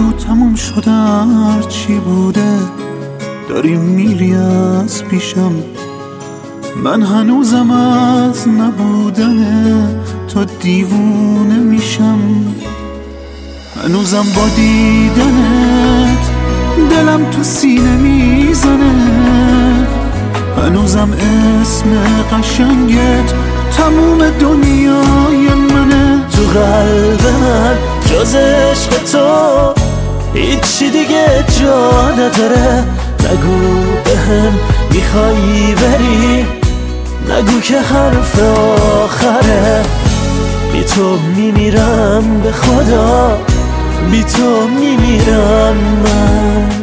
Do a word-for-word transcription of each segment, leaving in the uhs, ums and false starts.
بگو تموم شده هر چی بوده، داری میری از پیشم. من هنوزم از نبودن تو دیوونه میشم. هنوزم با دیدنت دلم تو سینه میزنه. هنوزم اسم قشنگت تموم دنیای منه. تو قلب من جز عشق تو هیچی دیگه جا نداره. نگو بهم میخوایی بری، نگو که حرف آخره. بی تو میمیرم به خدا، بی تو میمیرم من.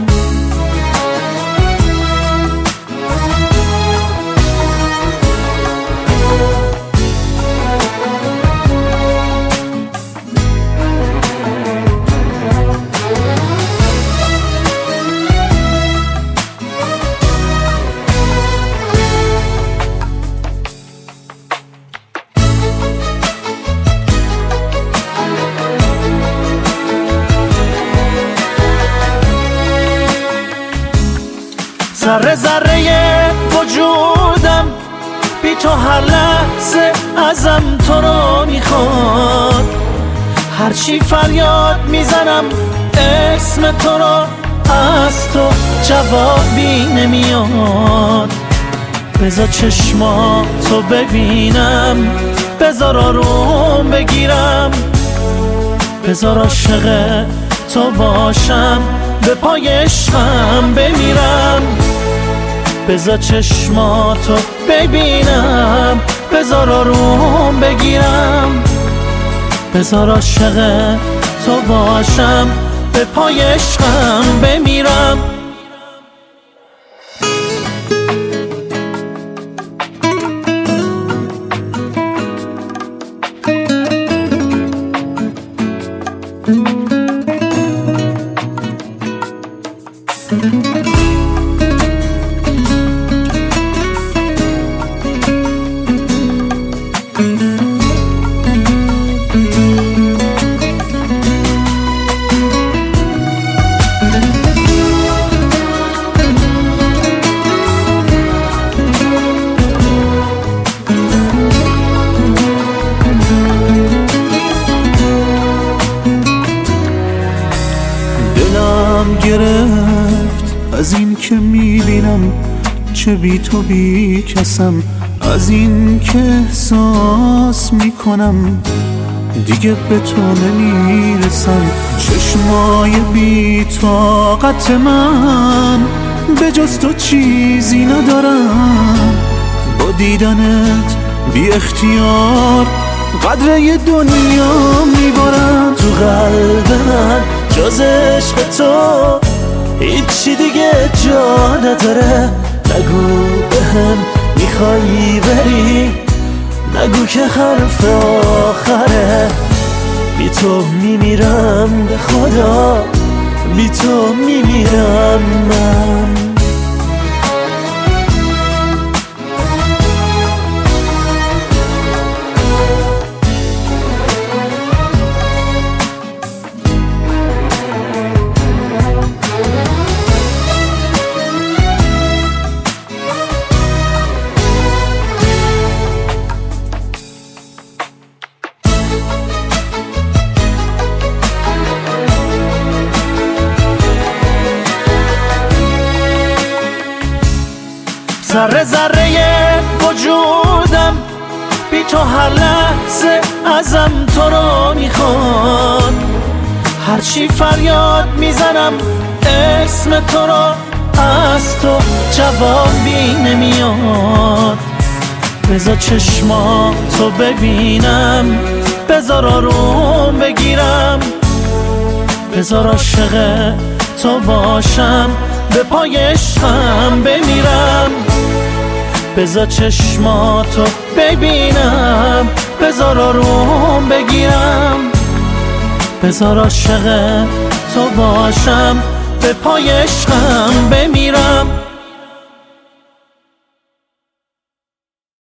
ذره ذره وجودم بی تو هر لحظه ازم تو رو میخواد. هرچی فریاد میزنم اسم تو رو، از تو جوابی نمیاد. بذار چشماتو ببینم، بذار آروم بگیرم، بذار عاشق تو باشم، به پای عشقم بمیرم. بذار چشماتو ببینم، بذار آروم بگیرم، بذار عاشق تو باشم، به پای عشقم بمیرم. دلم گرفت از این که میبینم چه بی تو بی کسم. از این که احساس میکنم دیگه به تو نمیرسم. چشمای بی طاقت من به جز تو چیزی ندارم. با دیدنت بی اختیار قدر یه دنیا میبارم. تو قلب من جز عشق تو هیچی دیگه جا نداره. نگو بهم میخوایی بری، نگو که حرف آخره. بی تو میمیرم به خدا، بی تو میمیرم من. ذره ذره وجودم بی تو هر لحظه ازم تو رو میخواد. هرچی فریاد میزنم اسم تو رو، از تو جوابی نمیاد. بذار چشماتو ببینم، بذار آروم بگیرم، بذار عاشق تو باشم، به پای عشقم بمیرم. بذار چشماتو ببینم، بذار آروم بگیرم، بذار عاشق تو باشم، به پای عشقم بمیرم.